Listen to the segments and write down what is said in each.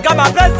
asinga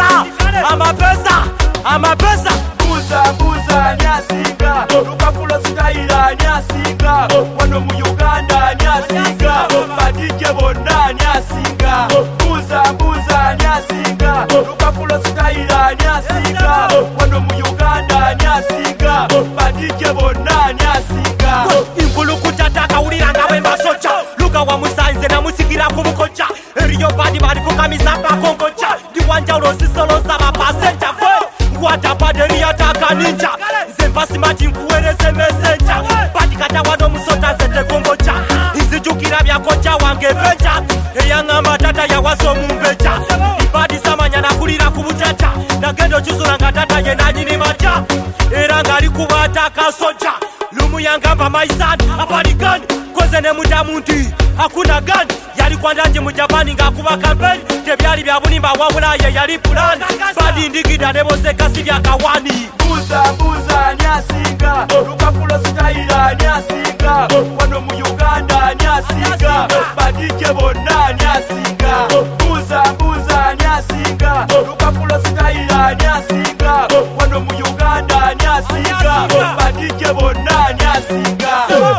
amapesa Buza nyasinga Lukafulo sitaila nyasinga Wano mu Uganda nyasinga Badike bonna nyasinga Buza nyasinga Lukafulo sitaila nyasinga Wano mu Uganda nyasinga Badike bonna nyasinga Inkulukuta takawulira nga bwe masocha Luka wa musanze na musigira ku bukocha Eriyo badi bali kukamiza pakongocha Diwanjaulo sisoloza bapasenja Wata paderi ataka ninja Zempasi maji nkuwereze mesenja Badi kata wano musota zete kombocha Nzijukira bya kocha wange venja Eyanga matata ya waso mumbecha Ibadi samanya na kulira kubutacha Nagendo chuzura nga tata ye nanyini maja Eranga alikuwa ataka soja Lumu yangamba my son Apari gun Koze ne muda mundi Hakuna gun Yali kwa ndanje mu Japani nga kuba kampeni Tebyali bya bunimba wabula ye yali plan Badi ndigida nebose kasi bya kawani Buza nyasinga Lukafulo sitaila nyasinga Wano mu Uganda nyasinga Badike bonna nyasinga Buza nyasinga Lukafulo sitaila nyasinga Wano mu Uganda nyasinga Badike bonna nyasinga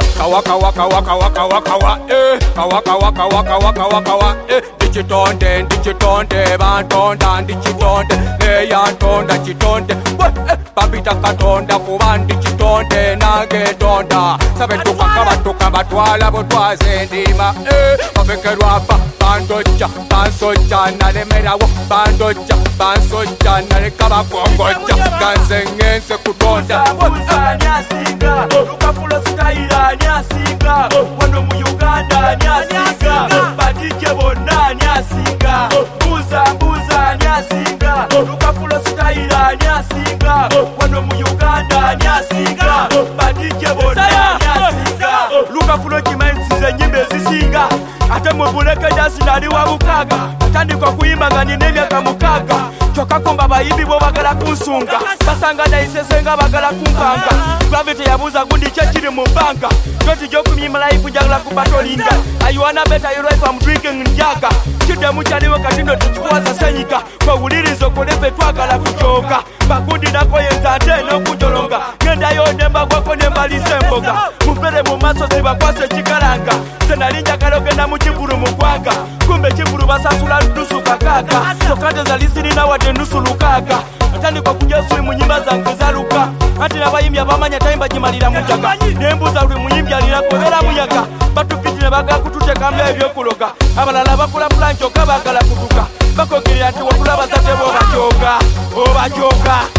Kawa Ndichitonde bantonda ndichitonde neyantonda chitonde babita katonda kuba ndichitonde nange tonda sabe tukaka batwala botwaze ndima babekerwa bansoja nalemerawo bansoja nalekaba kongoja ganzengense kutonda Buza nyasinga Lukafulo sitaila nyasinga Wano mu Uganda nyasinga Badike bonna nyasinga Buza nyasinga Lukafulo sitaila nyasinga Wano mu Uganda nyasinga Badike bonna nyasinga Lukafulo kimanisize nyimbe zisinga Ate mubuleke jasi nali wabukaga Atandikwa kuyimba nga nina emyaka mukaga Choka kumba bayibi bo bagala kunsunga Basanga nayisesenga bagala kumpanga Gravity yabuza gundi chechiri mu banka Joti joku mimala ifu njagala kubatolinga I wanna better your life I'm drinking njaga Chide muchaliwe katindo tuchikuwaza senyika Kwa ulirizo kulepe twagala kuchoka Bakundi nako yenzate no kujolonga Ngenda yo nemba gwako nemba lisemboga Mupere mu maso ziba kwase chikaranga Senalinja kaloke na muchiburu mkwanga Kumbe chiburu basasula nusu kakaka Tokate za lisini na wate nusu lukaka Atani kwa kujesu munyimba za ngezaluka Ati na bayimya bamanya taimba jimalira mujaga Nembuza uli munyimbi alira kwevera muyaga Batu pitine baga kutute kambe evyo kuloga Abalala bakula plancho kabagala kutuka Bakokiri ati wakula bazate obajoga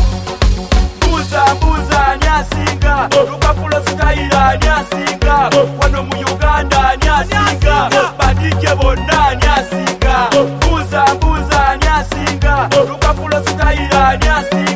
Buza nyasinga Lukafulo sitaila nyasinga Wano mu Uganda nyasinga Badike bonna nyasinga Buza nyasinga Lukafulo sitaila nyasinga